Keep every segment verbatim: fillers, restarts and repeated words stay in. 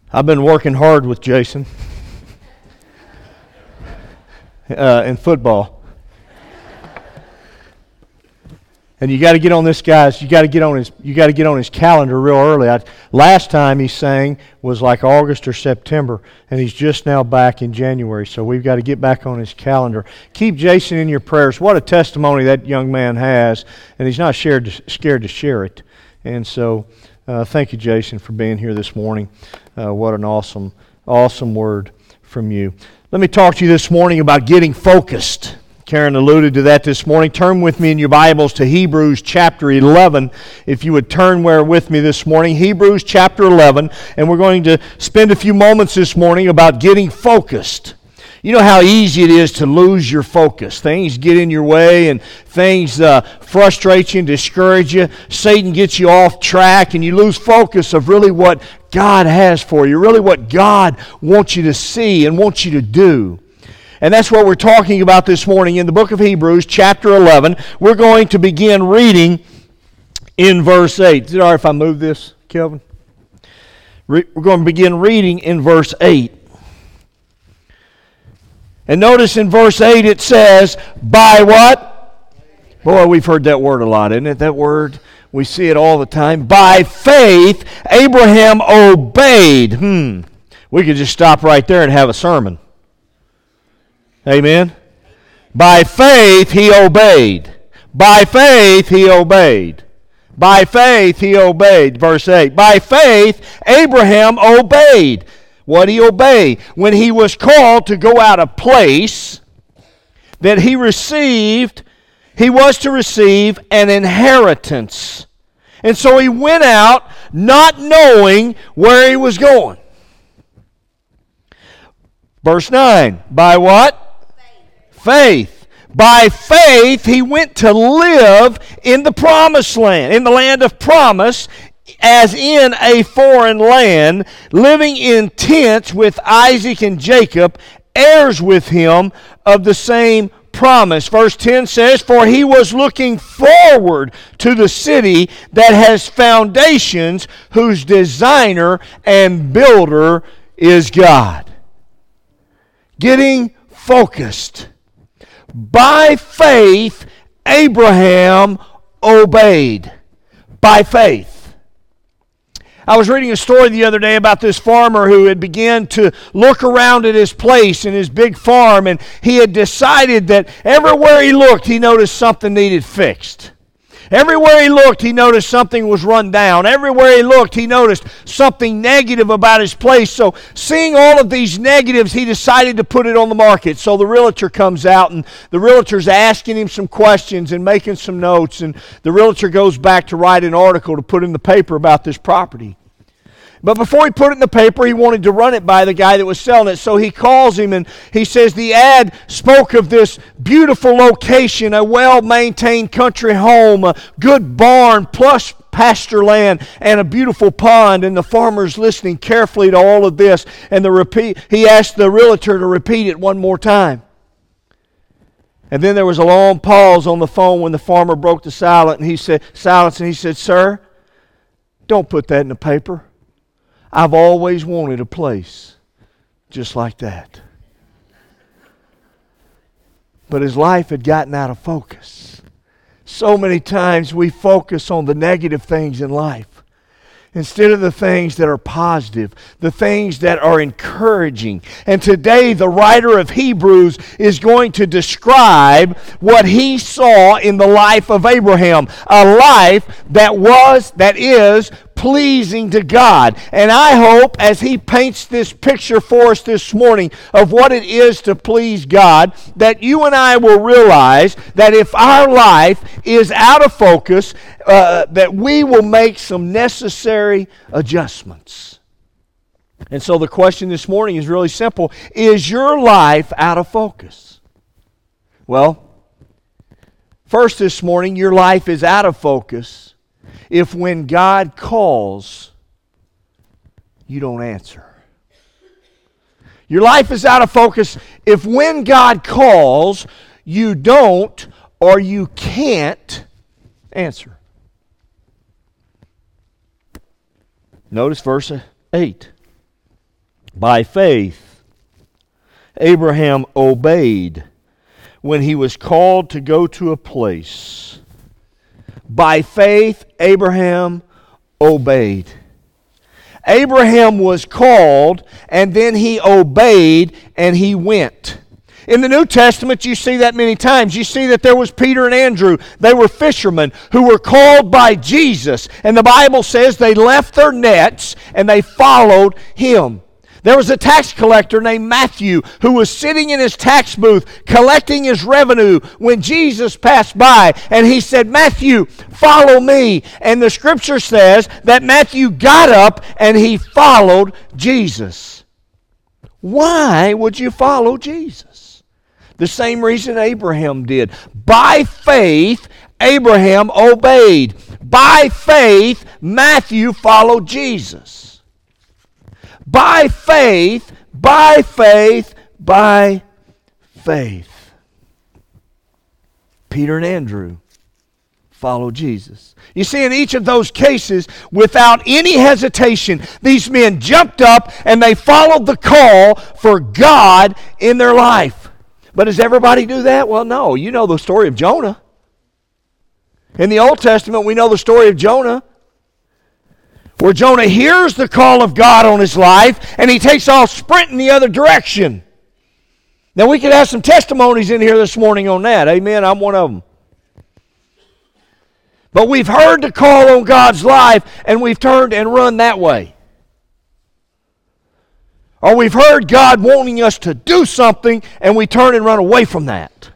I've been working hard with Jason uh, in football. And you got to get on this guy's. You got to get on his. You got to get on his calendar real early. I, last time he sang was like August or September, and he's just now back in January. So we've got to get back on his calendar. Keep Jason in your prayers. What a testimony that young man has, and he's not scared to, scared to share it. And so, uh, thank you, Jason, for being here this morning. Uh, what an awesome, awesome word from you. Let me talk to you this morning about getting focused. Karen alluded to that this morning. Turn with me in your Bibles to Hebrews chapter eleven. If you would turn where with me this morning. Hebrews chapter eleven. And we're going to spend a few moments this morning about getting focused. You know how easy it is to lose your focus. Things get in your way and things uh, frustrate you and discourage you. Satan gets you off track and you lose focus of really what God has for you, really what God wants you to see and wants you to do. And that's what we're talking about this morning in the book of Hebrews, chapter eleven. We're going to begin reading in verse eight. Is it all right if I move this, Kelvin? We're going to begin reading in verse eight. And notice in verse eight it says, by what? Boy, we've heard that word a lot, isn't it? That word, we see it all the time. By faith, Abraham obeyed. Hmm. We could just stop right there and have a sermon. Amen. By faith he obeyed. By faith he obeyed. By faith he obeyed. Verse eight. By faith Abraham obeyed. What did he obey? When he was called to go out of place that he received, he was to receive an inheritance. And so he went out not knowing where he was going. Verse nine. By what? Faith. By faith, he went to live in the promised land, in the land of promise, as in a foreign land, living in tents with Isaac and Jacob, heirs with him of the same promise. Verse ten says, for he was looking forward to the city that has foundations, whose designer and builder is God. Getting focused. By faith, Abraham obeyed. By faith. I was reading a story the other day about this farmer who had begun to look around at his place and his big farm, and he had decided that everywhere he looked, he noticed something needed fixed. Everywhere he looked, he noticed something was run down. Everywhere he looked, he noticed something negative about his place. So seeing all of these negatives, he decided to put it on the market. So the realtor comes out, and the realtor's asking him some questions and making some notes. And the realtor goes back to write an article to put in the paper about this property. But before he put it in the paper, he wanted to run it by the guy that was selling it. So he calls him and he says the ad spoke of this beautiful location, a well-maintained country home, a good barn, plush pasture land, and a beautiful pond. And the farmer's listening carefully to all of this. And the repeat, he asked the realtor to repeat it one more time. And then there was a long pause on the phone when the farmer broke the silence, and he said, silence, and he said, sir, don't put that in the paper. I've always wanted a place just like that. But his life had gotten out of focus. So many times we focus on the negative things in life instead of the things that are positive, the things that are encouraging. And today the writer of Hebrews is going to describe what he saw in the life of Abraham, a life that was, that is, pleasing to God. And I hope as he paints this picture for us this morning of what it is to please God, that you and I will realize that if our life is out of focus, uh, that we will make some necessary adjustments. And so the question this morning is really simple. Is your life out of focus? Well, first this morning, your life is out of focus if when God calls, you don't answer. Your life is out of focus if when God calls, you don't or you can't answer. Notice verse eight. By faith, Abraham obeyed when he was called to go to a place. By faith, Abraham obeyed. Abraham was called, and then he obeyed, and he went. In the New Testament, you see that many times. You see that there was Peter and Andrew. They were fishermen who were called by Jesus. And the Bible says they left their nets and they followed him. There was a tax collector named Matthew who was sitting in his tax booth collecting his revenue when Jesus passed by. And he said, "Matthew, follow me." And the scripture says that Matthew got up and he followed Jesus. Why would you follow Jesus? The same reason Abraham did. By faith, Abraham obeyed. By faith, Matthew followed Jesus. By faith, by faith, by faith. Peter and Andrew followed Jesus. You see, in each of those cases, without any hesitation, these men jumped up and they followed the call for God in their life. But does everybody do that? Well, no. You know the story of Jonah. In the Old Testament, we know the story of Jonah, where Jonah hears the call of God on his life, and he takes off sprinting the other direction. Now, we could have some testimonies in here this morning on that. Amen. I'm one of them. But we've heard the call on God's life, and we've turned and run that way. Or we've heard God wanting us to do something, and we turn and run away from that.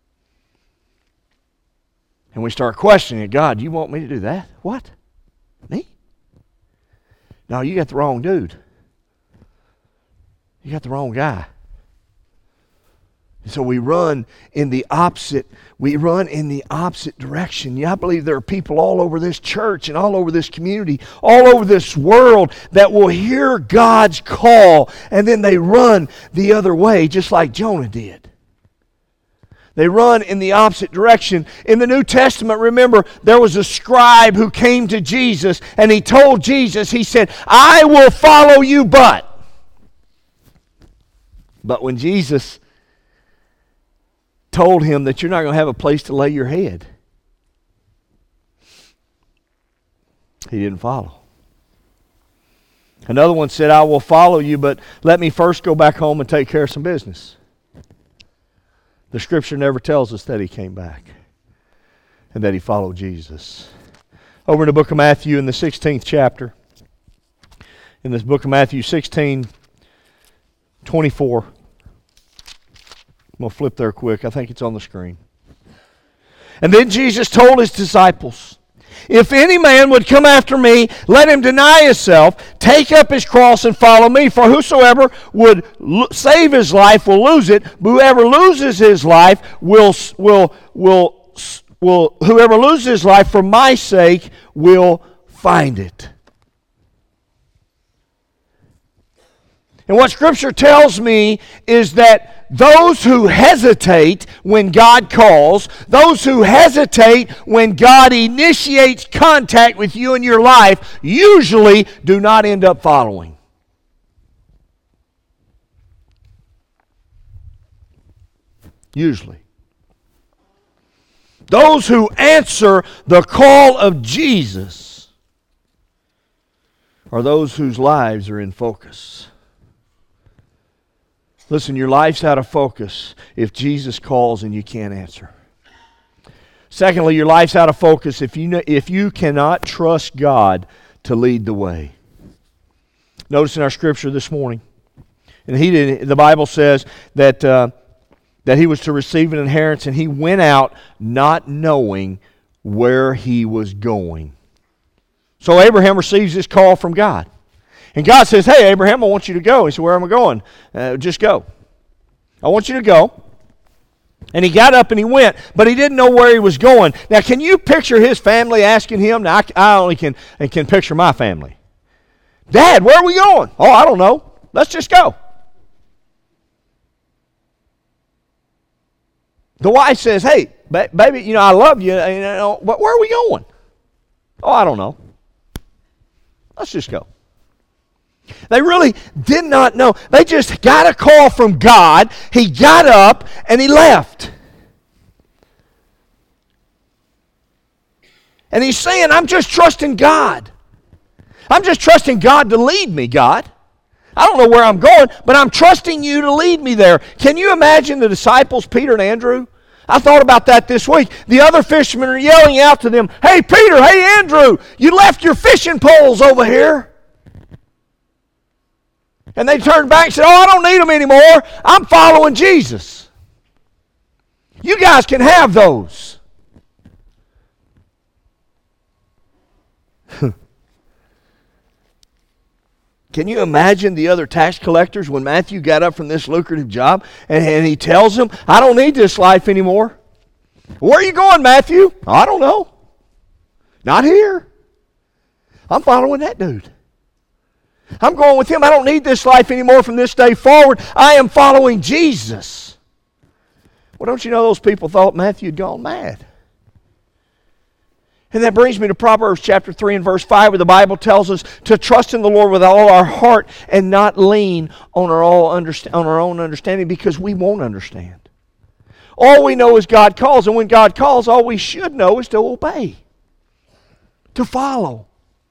And we start questioning, God, you want me to do that? What? Me? No, you got the wrong dude. You got the wrong guy. And so we run in the opposite, we run in the opposite direction. Yeah, I believe there are people all over this church and all over this community, all over this world that will hear God's call and then they run the other way just like Jonah did. They run in the opposite direction. In the New Testament, remember, there was a scribe who came to Jesus and he told Jesus, he said, "I will follow you, but." But when Jesus told him that you're not going to have a place to lay your head, he didn't follow. Another one said, "I will follow you, but let me first go back home and take care of some business." The scripture never tells us that he came back and that he followed Jesus. Over in the book of Matthew in the sixteenth chapter, in this book of Matthew sixteen, twenty-four, I'm going to flip there quick. I think it's on the screen. "And then Jesus told his disciples, 'If any man would come after me, let him deny himself, take up his cross and follow me. For whosoever would lo- save his life will lose it. But whoever loses his life will, will, will, will, whoever loses his life for my sake will find it.'" And what Scripture tells me is that those who hesitate when God calls, those who hesitate when God initiates contact with you in your life, usually do not end up following. Usually. Those who answer the call of Jesus are those whose lives are in focus. Listen, your life's out of focus if Jesus calls and you can't answer. Secondly, your life's out of focus if you know, if you cannot trust God to lead the way. Notice in our scripture this morning, and he did, the Bible says that uh, that he was to receive an inheritance, and he went out not knowing where he was going. So Abraham receives this call from God. And God says, "Hey, Abraham, I want you to go." He said, "Where am I going?" Uh, just go. I want you to go. And he got up and he went, but he didn't know where he was going. Now, can you picture his family asking him? Now, I, I only can, can picture my family. "Dad, where are we going?" "Oh, I don't know. Let's just go." The wife says, "Hey, ba- baby, you know, I love you, you know, but where are we going?" "Oh, I don't know. Let's just go." They really did not know. They just got a call from God. He got up and he left. And he's saying, I'm just trusting God. I'm just trusting God to lead me, God. I don't know where I'm going, but I'm trusting you to lead me there. Can you imagine the disciples, Peter and Andrew? I thought about that this week. The other fishermen are yelling out to them, hey, Peter, hey, Andrew, you left your fishing poles over here. And they turned back and said, oh, I don't need them anymore. I'm following Jesus. You guys can have those. Can you imagine the other tax collectors when Matthew got up from this lucrative job and, and he tells them, I don't need this life anymore. Where are you going, Matthew? I don't know. Not here. I'm following that dude. I'm going with him. I don't need this life anymore from this day forward. I am following Jesus. Well, don't you know those people thought Matthew had gone mad? And that brings me to Proverbs chapter three and verse five, where the Bible tells us to trust in the Lord with all our heart and not lean on our, all underst- on our own understanding, because we won't understand. All we know is God calls, and when God calls, all we should know is to obey, to follow.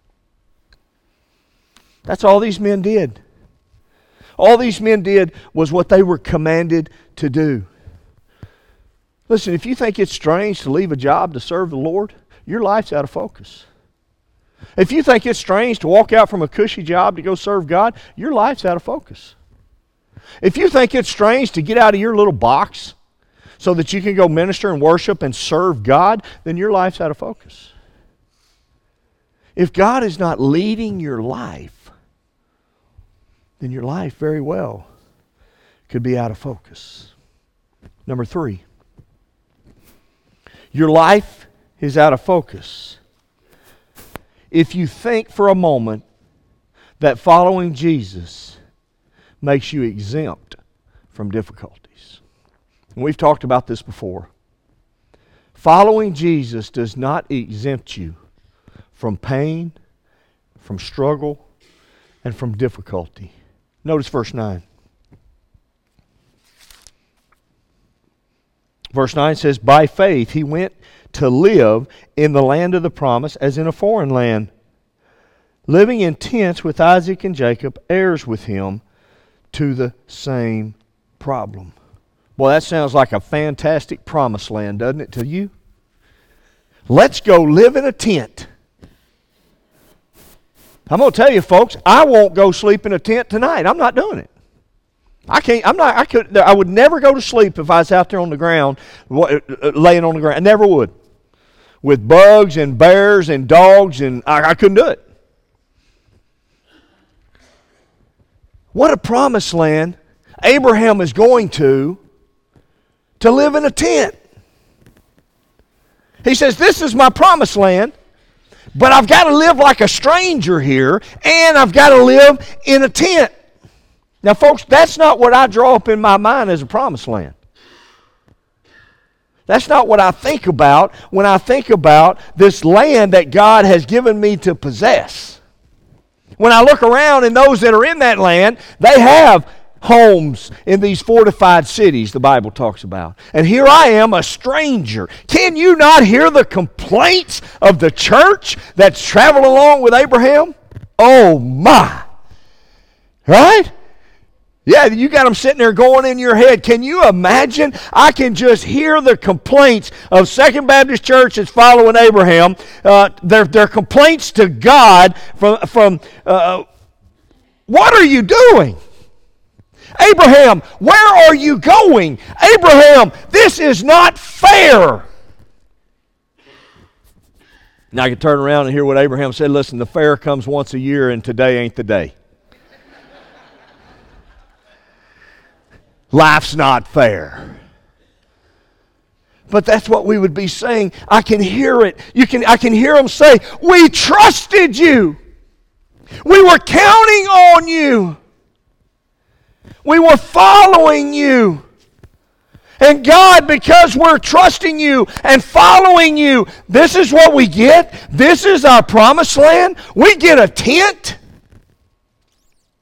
That's all these men did. All these men did was what they were commanded to do. Listen, if you think it's strange to leave a job to serve the Lord, your life's out of focus. If you think it's strange to walk out from a cushy job to go serve God, your life's out of focus. If you think it's strange to get out of your little box so that you can go minister and worship and serve God, then your life's out of focus. If God is not leading your life, then your life very well could be out of focus. Number three, your life is out of focus if you think for a moment that following Jesus makes you exempt from difficulties. And we've talked about this before. Following Jesus does not exempt you from pain, from struggle, and from difficulty. Notice verse nine. Verse nine says, by faith he went to live in the land of the promise as in a foreign land, living in tents with Isaac and Jacob, heirs with him to the same problem. Boy, that sounds like a fantastic promised land, doesn't it, to you? Let's go live in a tent. I'm going to tell you, folks, I won't go sleep in a tent tonight. I'm not doing it. I can't. I'm not. I could. I would never go to sleep if I was out there on the ground, laying on the ground. I never would. With bugs and bears and dogs, and I, I couldn't do it. What a promised land Abraham is going to, to live in a tent. He says, this is my promised land, but I've got to live like a stranger here, and I've got to live in a tent. Now, folks, that's not what I draw up in my mind as a promised land. That's not what I think about when I think about this land that God has given me to possess. When I look around and those that are in that land, they have homes in these fortified cities the Bible talks about. And here I am, a stranger. Can you not hear the complaints of the church that's traveled along with Abraham? Oh my! Right? Yeah, you got them sitting there going in your head. Can you imagine? I can just hear the complaints of Second Baptist Church that's following Abraham. Uh, their, their complaints to God from, from uh, what are you doing? Abraham, where are you going? Abraham, this is not fair. Now I can turn around and hear what Abraham said. Listen, the fair comes once a year, and today ain't the day. Life's not fair. But that's what we would be saying. I can hear it. You can, I can hear them say, we trusted you. We were counting on you. We were following you. And God, because we're trusting you and following you, this is what we get. This is our promised land. We get a tent.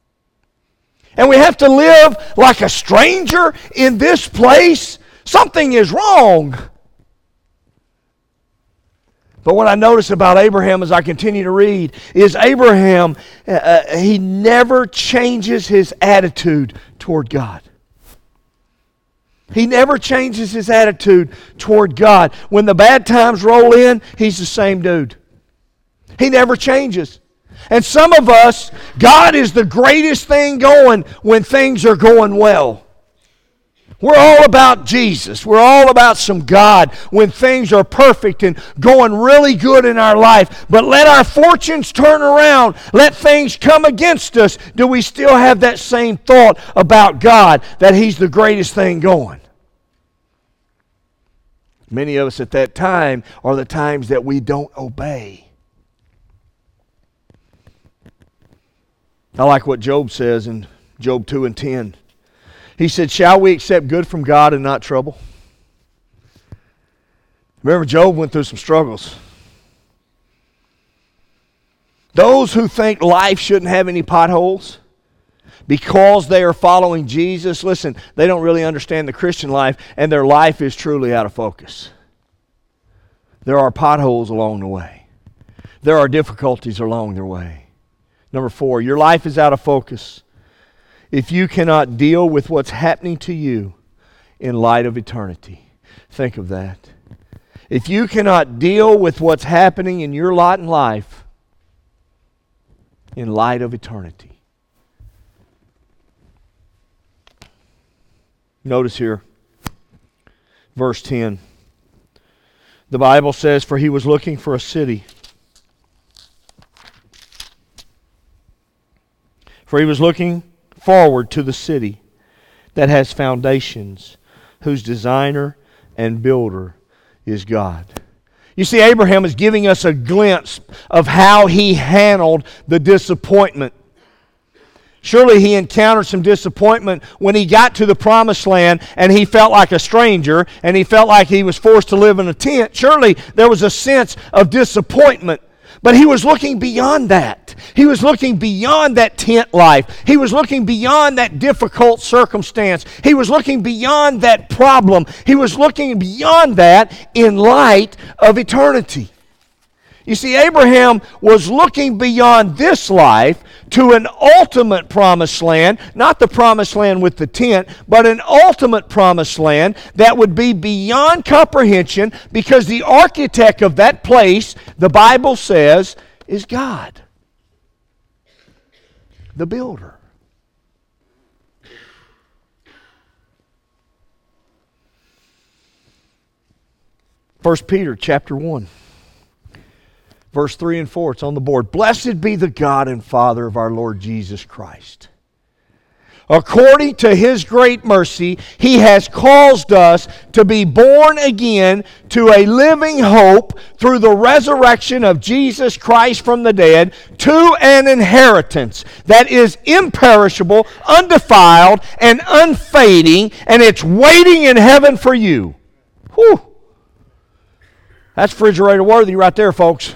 And we have to live like a stranger in this place? Something is wrong. But what I notice about Abraham as I continue to read is Abraham, uh, he never changes his attitude toward God. He never changes his attitude toward God. When the bad times roll in, he's the same dude. He never changes. And some of us, God is the greatest thing going when things are going well. We're all about Jesus. We're all about some God when things are perfect and going really good in our life. But let our fortunes turn around. Let things come against us. Do we still have that same thought about God, that He's the greatest thing going? Many of us at that time are the times that we don't obey. I like what Job says in Job two and ten. He said, shall we accept good from God and not trouble? Remember, Job went through some struggles. Those who think life shouldn't have any potholes because they are following Jesus, listen, they don't really understand the Christian life, and their life is truly out of focus. There are potholes along the way. There are difficulties along the way. Number four, your life is out of focus if you cannot deal with what's happening to you in light of eternity. Think of that. If you cannot deal with what's happening in your lot in life in light of eternity. Notice here, verse ten. The Bible says, for he was looking for a city. For he was looking forward to the city that has foundations, whose designer and builder is God. You see, Abraham is giving us a glimpse of how he handled the disappointment. Surely he encountered some disappointment when he got to the promised land and he felt like a stranger and he felt like he was forced to live in a tent. Surely there was a sense of disappointment. But he was looking beyond that. He was looking beyond that tent life. He was looking beyond that difficult circumstance. He was looking beyond that problem. He was looking beyond that in light of eternity. You see, Abraham was looking beyond this life to an ultimate promised land, not the promised land with the tent, but an ultimate promised land that would be beyond comprehension, because the architect of that place, the Bible says, is God, the builder. First Peter chapter one. Verse three and four, it's on the board. Blessed be the God and Father of our Lord Jesus Christ. According to His great mercy, He has caused us to be born again to a living hope through the resurrection of Jesus Christ from the dead, to an inheritance that is imperishable, undefiled, and unfading, and it's waiting in heaven for you. Whew. That's refrigerator worthy right there, folks.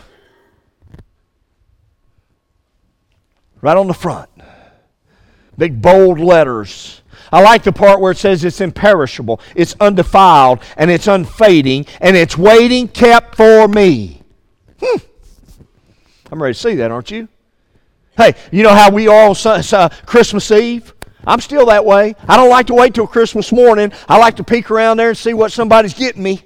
Right on the front. Big bold letters. I like the part where it says it's imperishable, it's undefiled, and it's unfading, and it's waiting kept for me. Hmm. I'm ready to see that, aren't you? Hey, you know how we are on uh, Christmas Eve? I'm still that way. I don't like to wait till Christmas morning. I like to peek around there and see what somebody's getting me.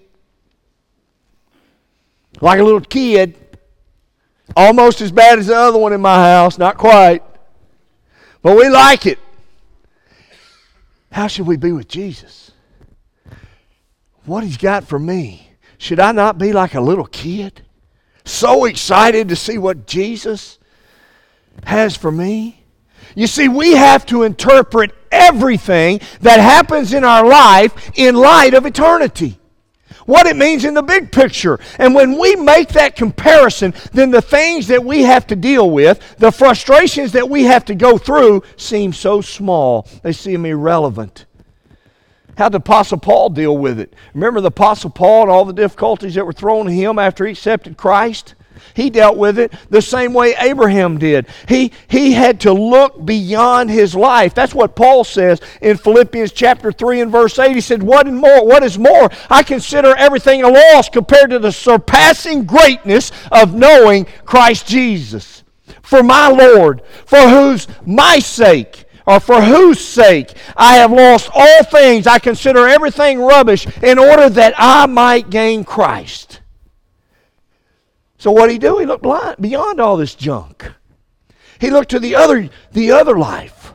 Like a little kid. Almost as bad as the other one in my house. Not quite. But we like it. How should we be with Jesus? What He's got for me. Should I not be like a little kid? So excited to see what Jesus has for me? You see, we have to interpret everything that happens in our life in light of eternity. What it means in the big picture. And when we make that comparison, then the things that we have to deal with, the frustrations that we have to go through, seem so small. They seem irrelevant. How did Apostle Paul deal with it? Remember the Apostle Paul and all the difficulties that were thrown at him after he accepted Christ? He dealt with it the same way Abraham did. He, he had to look beyond his life. That's what Paul says in Philippians chapter three and verse eight. He said, what and more, what is more? I consider everything a loss compared to the surpassing greatness of knowing Christ Jesus. For my Lord, for whose my sake, or for whose sake I have lost all things, I consider everything rubbish in order that I might gain Christ. So what did he do? He looked blind, beyond all this junk. He looked to the other, the other life.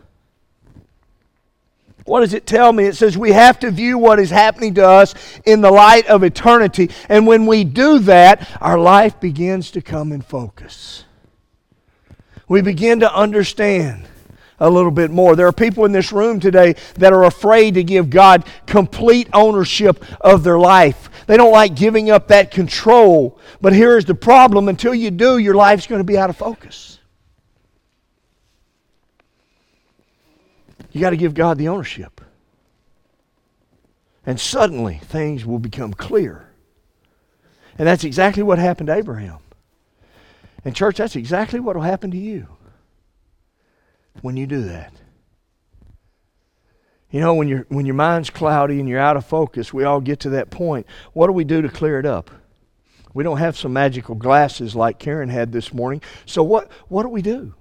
What does it tell me? It says we have to view what is happening to us in the light of eternity. And when we do that, our life begins to come in focus. We begin to understand a little bit more. There are people in this room today that are afraid to give God complete ownership of their life. They don't like giving up that control. But here's the problem. Until you do, your life's going to be out of focus. You got to give God the ownership. And suddenly, things will become clear. And that's exactly what happened to Abraham. And church, that's exactly what will happen to you when you do that. You know, when, you when your mind's cloudy and you're out of focus, we all get to that point. What do we do to clear it up? We don't have some magical glasses like Karen had this morning. So what, what do we do?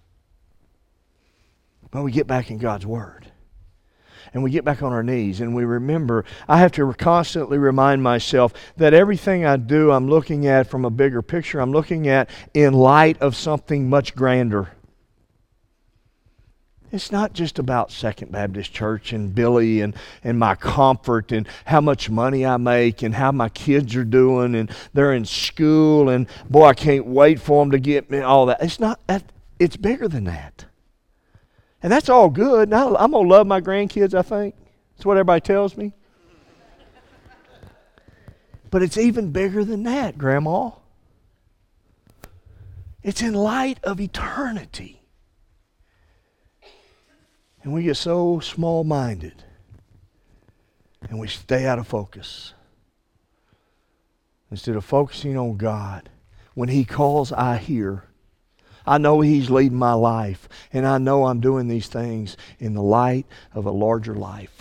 Well, we get back in God's Word. And we get back on our knees and we remember, I have to constantly remind myself that everything I do, I'm looking at from a bigger picture. I'm looking at in light of something much grander. It's not just about Second Baptist Church and Billy and, and my comfort and how much money I make and how my kids are doing and they're in school and boy, I can't wait for them to get me all that. It's not that. It's bigger than that. And that's all good. And I, I'm going to love my grandkids, I think. That's what everybody tells me. But it's even bigger than that, Grandma. It's in light of eternity. And we get so small-minded. And we stay out of focus. Instead of focusing on God. When He calls, I hear. I know He's leading my life, and I know I'm doing these things in the light of a larger life.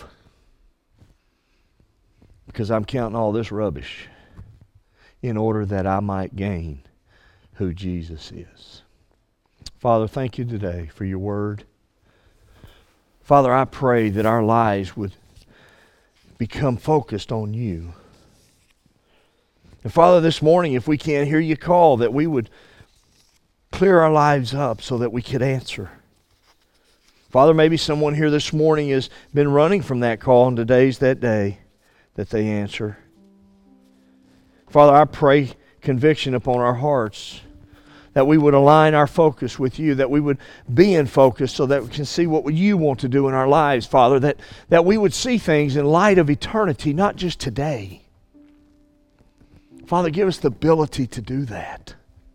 Because I'm counting all this rubbish in order that I might gain who Jesus is. Father, thank you today for your word. Father, I pray that our lives would become focused on you. And Father, this morning, if we can't hear you call, that we would clear our lives up so that we could answer. Father, maybe someone here this morning has been running from that call, and today's that day that they answer. Father, I pray conviction upon our hearts, that we would align our focus with you, that we would be in focus so that we can see what you want to do in our lives, Father, that, that we would see things in light of eternity, not just today. Father, give us the ability to do that.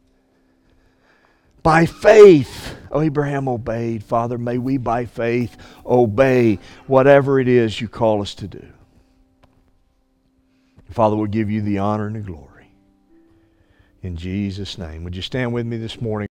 By faith, Abraham obeyed. Father, may we by faith obey whatever it is you call us to do. Father, we'll give you the honor and the glory. In Jesus' name. Would you stand with me this morning?